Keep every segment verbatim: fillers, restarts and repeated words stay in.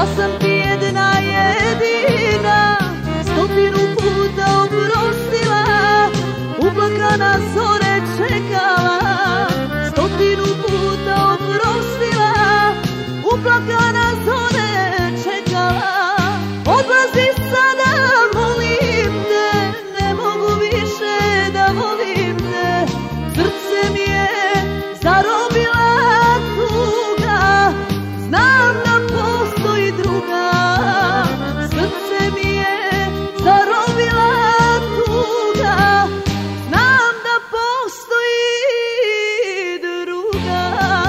Ja sam ti jedna jedina, stotinu puta oprostila, uplakana zore čekala. Stotinu puta oprostila, uplakana zore čekala. Odlazi sada, molim te, ne mogu više da volim te. Srce mi je zarobila tuga, znam da postoji druga. Srce mi je zarobila tuga, znam da postoji druga.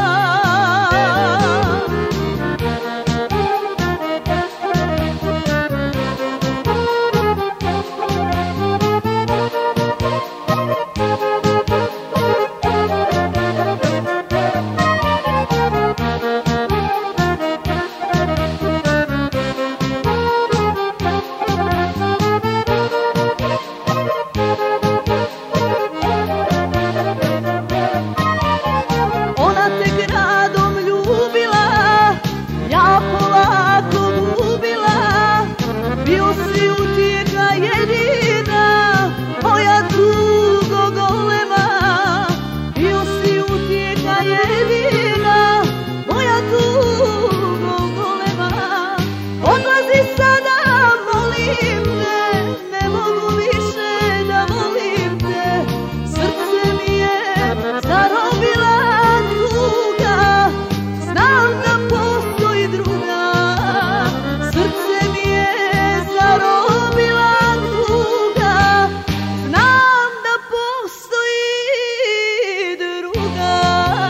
Ona te gradom ljubila, ja polako gubila. Bio si utjeha jedina, moja tugo golema. Bio si utjeha jedina, moja tugo golema. Odlazi sada, molim te, ne mogu više da volim te. Srce mi je zarobila tuga, znam da postoji druga. Srce mi je zarobila tuga, znam da postoji druga.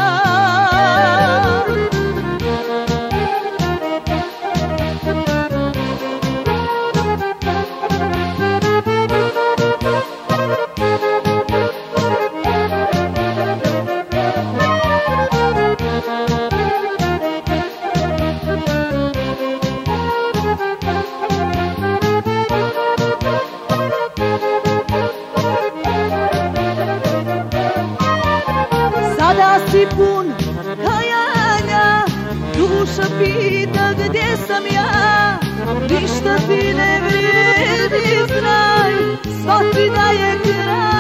Sada si pun kajanja, duša pita gdje sam ja. Ništa ti ne vrijedi, znaj, shvati da je kraj.